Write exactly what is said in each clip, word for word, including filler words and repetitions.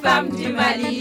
femmes du Mali.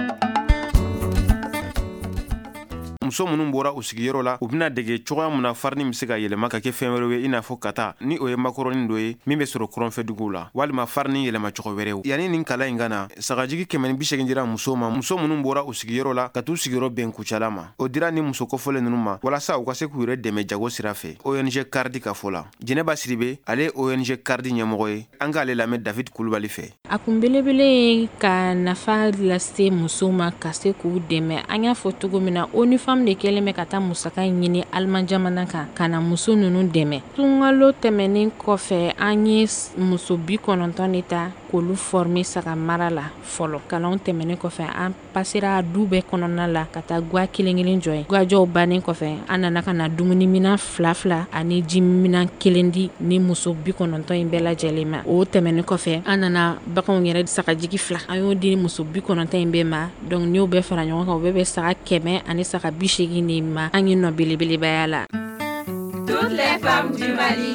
muso minnu bɔra u sigiyɔrɔ la u bɛna dege cogoya mun na farini bɛ se ka yɛlɛma ka kɛ fɛn wɛrɛw ye i n'a fɔ kata ni o ye makɔrɔni dɔ ye min bɛ sɔrɔ kɔrɔnfɛduguw la walima farini yɛlɛma cogo wɛrɛw. yanni nin kalan in ka na sagajigi kɛmɛ ni bi segin dira musow ma muso minnu bɔra u sigiyɔrɔ la ka t'u sigiyɔrɔ bɛn kucala ma. o dira ni muso kɔfɔlen ninnu ma walasa u ka se k'u yɛrɛ dɛmɛ jago sira fɛ. O N G Cardi ka fɔ la Jɛnɛba Siribe ale ye O N G Cardi ɲɛmɔgɔ ye an k'ale lamɛn David Kulubali fɛ. A kun belebele ye ka nafa lase musow ma ka se k'u dɛmɛ. An y'a fɔ cogo min na O N U F E M de kɛlen bɛ ka taa musaka ɲini Aliman jamana kan ka na muso ninnu dɛmɛ. Sunkalo tɛmɛnen kɔfɛ an ye muso bi kɔnɔntɔn de ta k'olu former saga mara la fɔlɔ. Kalanw tɛmɛnen kɔfɛ an pasera du bɛɛ kɔnɔna la ka taa gwa kelen kelen jɔ ye. Gwajɔw bannen kɔfɛ an nana ka na dumuni minan fila fila ani ji minan kelen di ni muso bi kɔnɔntɔn in bɛɛ lajɛlen ma. O tɛmɛnen kɔfɛ an nana baganw yɛrɛ sagajigi fila an y'o di muso bi kɔnɔntɔn in bɛɛ ma. Donc n'i y'o bɛɛ fara ɲɔgɔn kan o bɛɛ bɛ saga kɛmɛ ani saga bi seegin de ma an ye nɔ belebelebaya la. Toutes les femmes du Mali.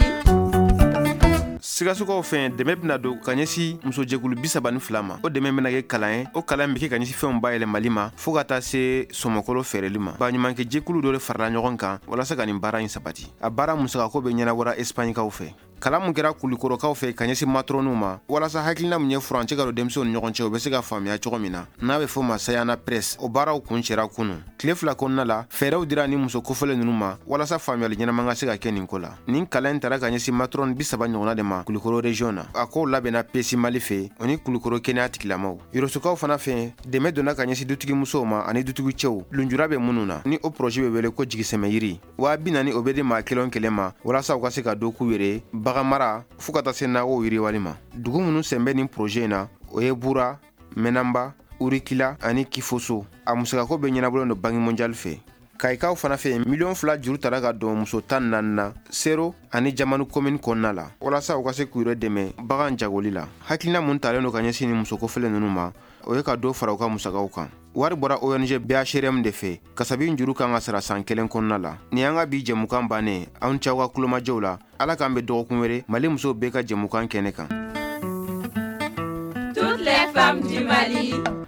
Sigasukaw fɛn dɛmɛ bɛna don ka ɲɛsi musojɛkulu bi saba ni fila ma. O dɛmɛ bɛna kɛ kalan ye o kalan bɛ kɛ ka ɲɛsi fɛnw bayɛlɛmali ma fo ka taa se sɔmɔkɔlɔ fɛrɛli ma. Baɲumankɛ jɛkulu dɔ de farala ɲɔgɔn kan walasa ka nin baara in sabati. A baara musakako bɛ ɲɛnabɔra Espagnekaw fɛ. Kalan mun kɛra kulikɔrɔkaw fɛ ka ɲɛsi matrɔnuw ma walasa hakilina mun ye furancɛ ka don denmisɛnw ni ɲɔgɔn cɛ o bɛ se ka faamuya cogo min na n'a bɛ fɔ ma Sayana Press. O baaraw kun cɛra kunun. Tile fila kɔnɔna la fɛɛrɛw dira ni muso kofɔlen ninnu ma walasa faamuyali ɲɛnama ka se ka kɛ nin ko la. Nin kalan in taara ka ɲɛsi matrɔn bi saba ɲɔgɔnna de ma Kulikɔrɔ region na. A kow labɛnna P S Mali fɛ o ni Kulikɔrɔ kɛnɛya tigilamaw. Yorosukaw fana fɛ dɛmɛ donna ka ɲɛsi dutigi musow ma ani dutigi cɛw. Lunjura bɛ minnu na ni o projet bɛ wele ko jigisɛmɛ yiri. Wa bi naani o bɛ di maa kelen kelen ma walasa u ka se ka don k'u yɛrɛ bagan mara fo ka taa se nakɔw yiriwali ma. Dugu minnu sen bɛ nin projet in na o ye Bura, Menamba, Urikila ani Kifoso. A musakako bɛ ɲɛnabɔlen don Banque mondiale fɛ. Kayikaw fana fɛ miliyɔn fila juru tara ka don muso tan naani na Sero ani Jamanu commune kɔnɔna la walasa u ka se k'u yɛrɛ dɛmɛ bagan jagoli la. Hakilina mun talen don ka ɲɛsin ni muso kofɔlen ninnu ma o ye ka dɔ fara u ka musakaw kan. Wari bɔra O N G B H R M de fɛ kasabi juru kan ka sara san kelen kɔnɔna la. Ni an ka bi jɛmukan bannen anw cɛw ka kulomajɔw la Ala k'an bɛ dɔgɔkun wɛrɛ Mali musow bɛɛ ka jɛmukan kɛnɛ kan. Toutes les femmes du Mali.